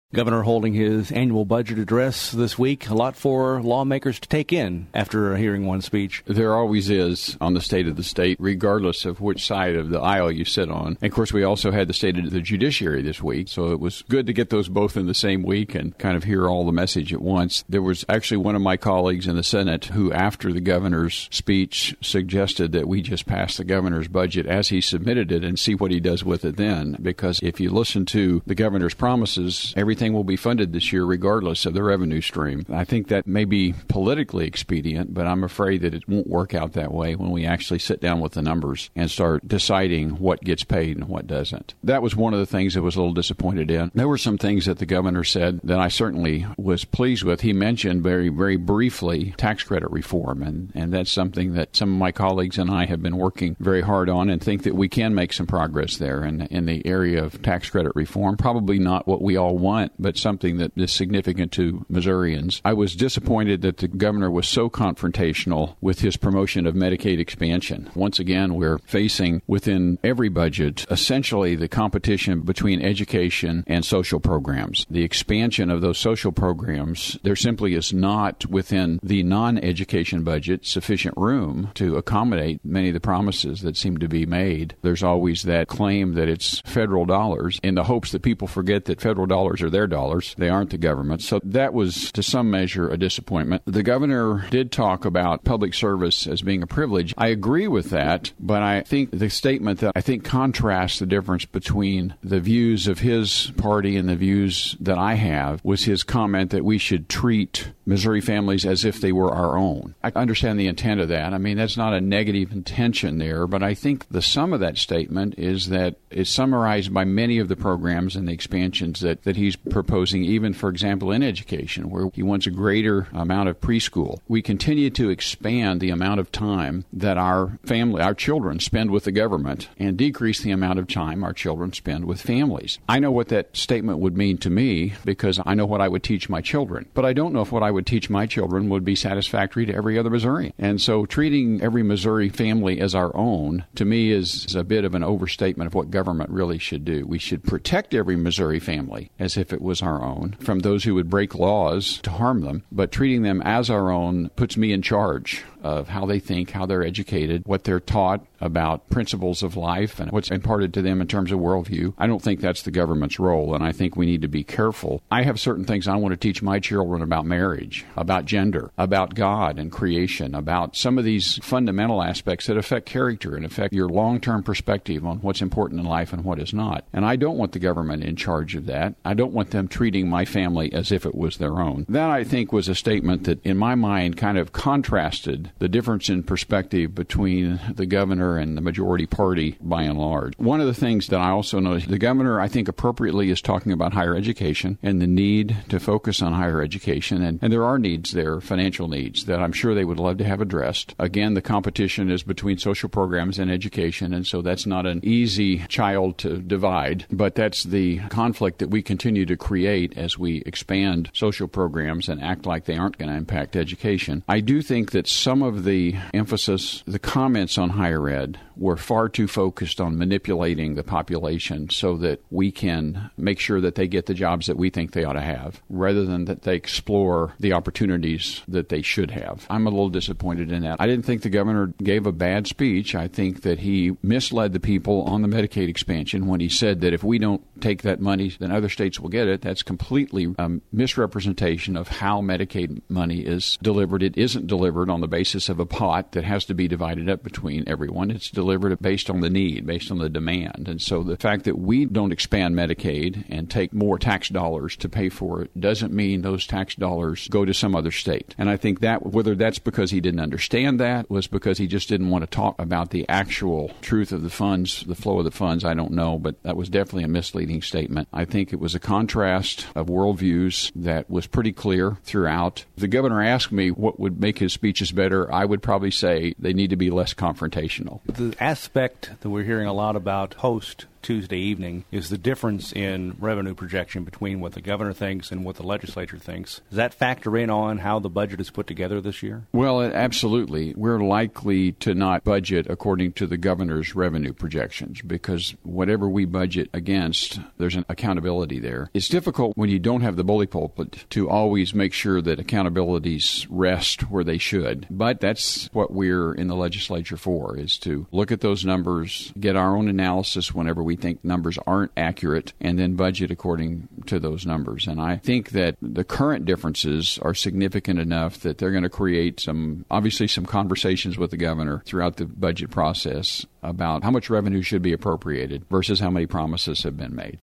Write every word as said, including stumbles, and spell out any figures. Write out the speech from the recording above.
Governor holding his annual budget address this week. A lot for lawmakers to take in after hearing one speech. There always is on the state of the state, regardless of which side of the aisle you sit on. And of course, we also had the state of the judiciary this week, so it was good to get those both in the same week and kind of hear all the message at once. There was actually one of my colleagues in the Senate who, after the governor's speech, suggested that we just pass the governor's budget as he submitted it and see what he does with it then. Because if you listen to the governor's promises, everything will be funded this year regardless of the revenue stream. I think that may be politically expedient, but I'm afraid that it won't work out that way when we actually sit down with the numbers and start deciding what gets paid and what doesn't. That was one of the things I was a little disappointed in. There were some things that the governor said that I certainly was pleased with. He mentioned very, very briefly tax credit reform, and, and that's something that some of my colleagues and I have been working very hard on and think that we can make some progress there in, in the area of tax credit reform. Probably not what we all want, but something that is significant to Missourians. I was disappointed that the governor was so confrontational with his promotion of Medicaid expansion. Once again, we're facing within every budget essentially the competition between education and social programs. The expansion of those social programs, there simply is not within the non-education budget sufficient room to accommodate many of the promises that seem to be made. There's always that claim that it's federal dollars in the hopes that people forget that federal dollars are their dollars. They aren't the government. So that was, to some measure, a disappointment. The governor did talk about public service as being a privilege. I agree with that, but I think the statement that I think contrasts the difference between the views of his party and the views that I have was his comment that we should treat Missouri families as if they were our own. I understand the intent of that. I mean, that's not a negative intention there, but I think the sum of that statement is that it's summarized by many of the programs and the expansions that, that he's proposing, even, for example, in education, where he wants a greater amount of preschool. We continue to expand the amount of time that our family, our children spend with the government and decrease the amount of time our children spend with families. I know what that statement would mean to me because I know what I would teach my children, but I don't know if what I would teach my children would be satisfactory to every other Missourian. And so treating every Missouri family as our own, to me, is, is a bit of an overstatement of what government really should do. We should protect every Missouri family as if it was our own from those who would break laws to harm them, but treating them as our own puts me in charge of how they think, how they're educated, what they're taught about principles of life and what's imparted to them in terms of worldview. I don't think that's the government's role, and I think we need to be careful. I have certain things I want to teach my children about marriage, about gender, about God and creation, about some of these fundamental aspects that affect character and affect your long-term perspective on what's important in life and what is not. And I don't want the government in charge of that. I don't want them treating my family as if it was their own. That, I think, was a statement that, in my mind, kind of contrasted the difference in perspective between the governor and the majority party by and large. One of the things that I also noticed, the governor, I think, appropriately is talking about higher education and the need to focus on higher education. And, and there are needs there, financial needs, that I'm sure they would love to have addressed. Again, the competition is between social programs and education, and so that's not an easy child to divide, but that's the conflict that we continue to create as we expand social programs and act like they aren't going to impact education. I do think that some of the emphasis, the comments on higher ed, were far too focused on manipulating the population so that we can make sure that they get the jobs that we think they ought to have, rather than that they explore the opportunities that they should have. I'm a little disappointed in that. I didn't think the governor gave a bad speech. I think that he misled the people on the Medicaid expansion when he said that if we don't take that money, then other states will get it. That's completely a misrepresentation of how Medicaid money is delivered. It isn't delivered on the basis of a pot that has to be divided up between everyone. It's delivered based on the need, based on the demand. And so the fact that we don't expand Medicaid and take more tax dollars to pay for it doesn't mean those tax dollars go to some other state. And I think that whether that's because he didn't understand that, was because he just didn't want to talk about the actual truth of the funds, the flow of the funds, I don't know, but that was definitely a misleading statement. I think it was a contrast of worldviews that was pretty clear throughout. If the governor asked me what would make his speeches better, I would probably say they need to be less confrontational. The aspect that we're hearing a lot about post Tuesday evening is the difference in revenue projection between what the governor thinks and what the legislature thinks. Does that factor in on how the budget is put together this year? Well, absolutely. We're likely to not budget according to the governor's revenue projections because whatever we budget against, there's an accountability there. It's difficult when you don't have the bully pulpit to always make sure that accountabilities rest where they should. But that's what we're in the legislature for, is to look at those numbers, get our own analysis whenever we think numbers aren't accurate, and then budget according to those numbers. And I think that the current differences are significant enough that they're going to create some, obviously some conversations with the governor throughout the budget process about how much revenue should be appropriated versus how many promises have been made.